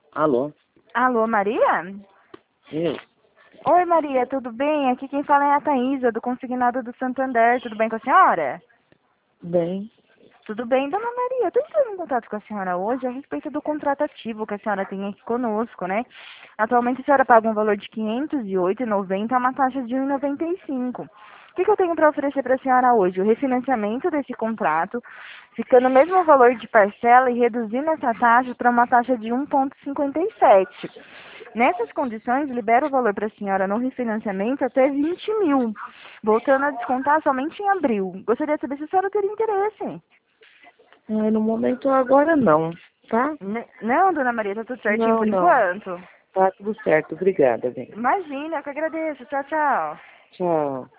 Alô? Alô, Maria? Eu? Oi, Maria, tudo bem? Aqui quem fala é a Thaísa, do Consignado do Santander. Tudo bem com a senhora? Bem. Tudo bem, dona Maria. Estou entrando em contato com a senhora hoje a respeito do contrato ativo que a senhora tem aqui conosco, né? Atualmente a senhora paga um valor de R$ 508,90 a uma taxa de R$ 1,95. O que eu tenho para oferecer para a senhora hoje? O refinanciamento desse contrato, ficando o mesmo valor de parcela e reduzindo essa taxa para uma taxa de 1,57. Nessas condições, libera o valor para a senhora no refinanciamento até 20 mil, voltando a descontar somente em abril. Gostaria de saber se a senhora teria interesse. No momento agora não, tá? Não, dona Maria, tá tudo certinho Não, por não. enquanto. Tá tudo certo. Obrigada, bem. Imagina, eu que agradeço. Tchau, tchau. Tchau.